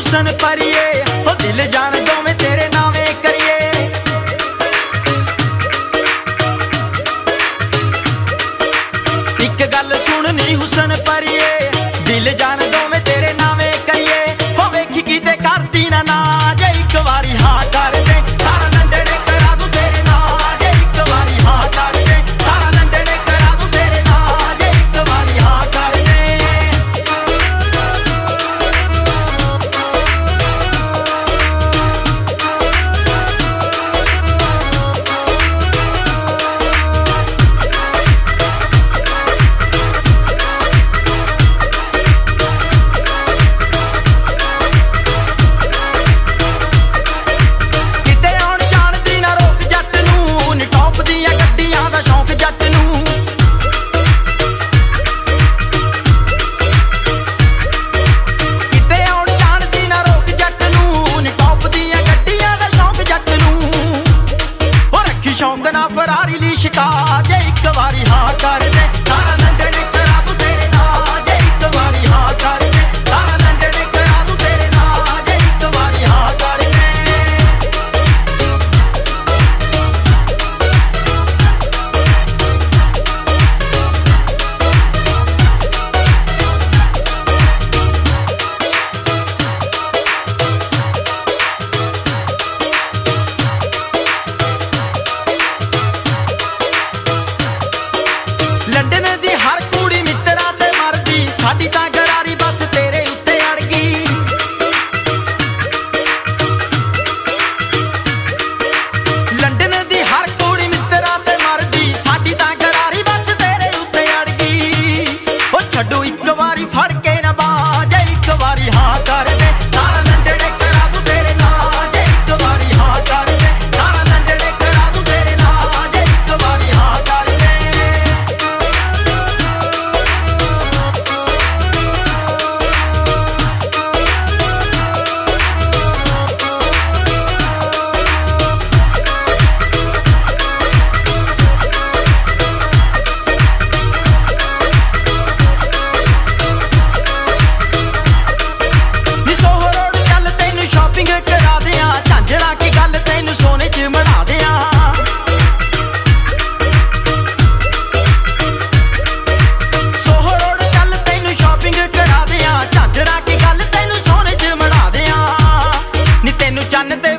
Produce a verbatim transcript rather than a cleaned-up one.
हुसन परिए हो दिल जान दोवें तेरे नावे करिए। एक गल सुननी हुसन परिए दिल जान दोवें तेरे नावे करिए। हो वेखी किते करदी ना ना जे एक वारी हाँ कर दे सारा लंडने करा दूं तेरे नाल जे एक वारी हाँ कर दे सारा लंडने करा दूं तेरे नाल जे एक वारी हाँ कर दे। शौक ना फरारी ली शिका जे एक वारी हाँ कर दे सारा लंडने करा दूं तेरे नाल जे एक वारी हाँ कर दे सारा लंडने करा दूं तेरे नाल जे एक वारी हाँ कर दे। लंडन दी हर कुड़ी मित्रा ते मरदी साडी तां गरारी बस तेरे उत्ते अड़ गई। लंडन दी हर कुड़ी मित्रा ते मरदी साडी तां गरारी बस तेरे उत्ते अड़ गई। ओ छड्डो एक वारी फड़ के ना बाज एक वारी हाँ कर दे सारा लंडने करा दूं तेरे नाल जे एक वारी हाँ कर दे सारा लंडने करा दूं तेरे नाल जे एक वारी हाँ कर दे। करा दियां झांझरा की गल तैनू सोने च बना दियां। सोहो रोड चल तैनू शॉपिंग करा दियां झांझरा की गल तैनू सोने च बना दियां। नी तैनू चन्न ते